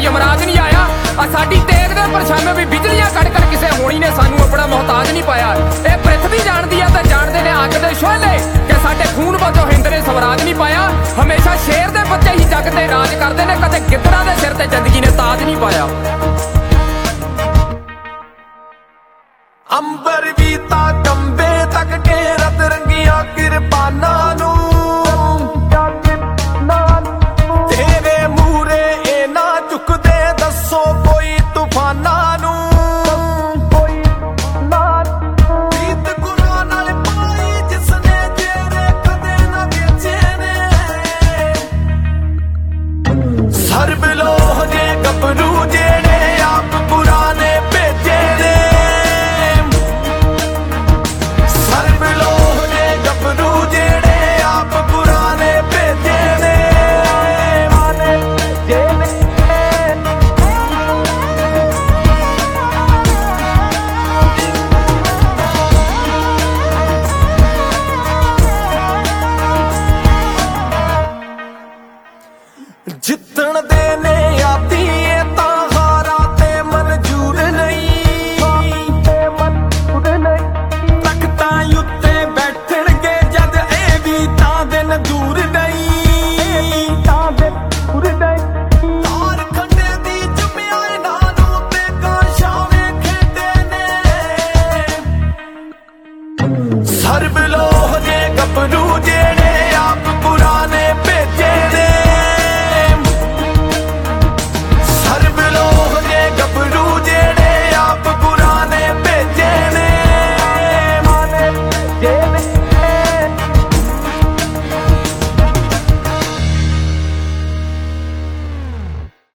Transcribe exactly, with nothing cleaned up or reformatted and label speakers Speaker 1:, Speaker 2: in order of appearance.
Speaker 1: ਯਮਰਾਜ ਨਹੀਂ ਆਇਆ। ਆ ਸਾਡੀ ਤੇਗ ਦੇ ਪਰਛਾਵੇਂ ਵੀ ਬਿਜਲੀਆਂ ਕੱਢ ਕਰ ਕਿਸੇ ਹੋਣੀ ਨੇ ਸਾਨੂੰ ਆਪਣਾ ਮੁਹਤਾਜ ਨਹੀਂ ਪਾਇਆ। ਇਹ ਪ੍ਰਿਥਵੀ ਜਾਣਦੀ ਆ ਤਾਂ ਜਾਣਦੇ ਨੇ ਅੱਗ ਦੇ ਸ਼ੋਲੇ ਕਿ ਸਾਡੇ ਖੂਨ ਵਜੋਂ ਹਿੰਦ ਨੇ ਸਵਰਾਜ ਨਹੀਂ ਪਾਇਆ। ਹਮੇਸ਼ਾ ਸ਼ੇਰ ਦੇ ਬੱਚੇ ਹੀ ਜੱਗ ਤੇ ਰਾਜ ਕਰਦੇ ਨੇ, ਕਦੇ ਗਿੱਦੜਾਂ ਦੇ ਸਿਰ ਤੇ ਜ਼ਿੰਦਗੀ ਨੇ ਤਾਜ ਨਹੀਂ ਪਾਇਆ।